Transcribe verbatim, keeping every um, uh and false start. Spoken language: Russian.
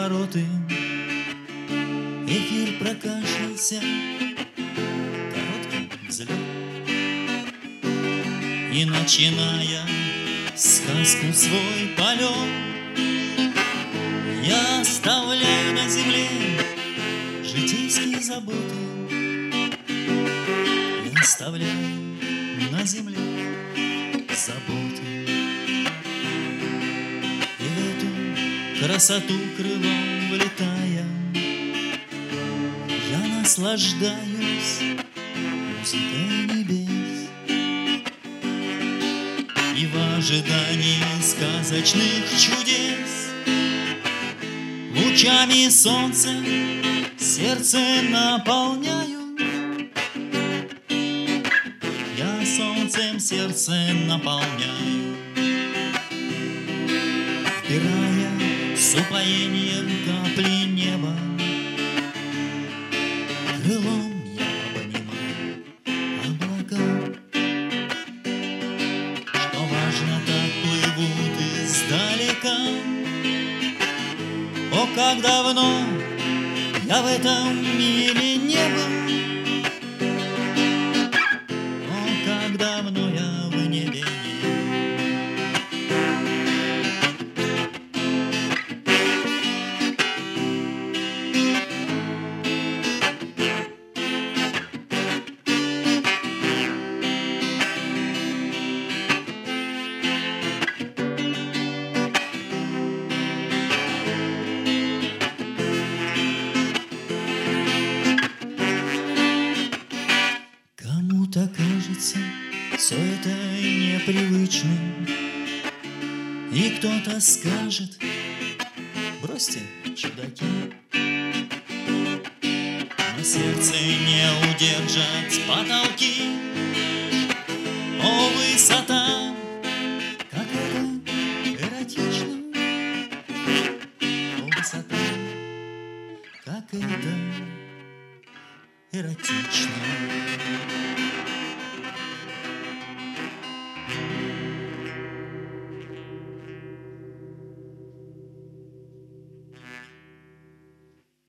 обороты. Эфир прокашлялся, короткий взлет. И начиная сказку свой полет, я оставляю на земле житейские заботы. Я оставляю на земле заботы. И в эту красоту крылом влетая, я наслаждаюсь музыкой небес. И в ожидании сказочных чудес лучами солнца сердце наполняю. Я солнцем сердце наполняю, вбирая с упоением капли неба. Крылом я обнимаю облака, что важно, так плывут издалека. О, как давно я в этом мире не был! О, как давно я в небе не был! Кому-то кажется все это непривычным, и кто-то скажет: бросьте, чудаки. Но сердце не удержать потолки. О, высота, как это эротично! О, высота, как это эротично!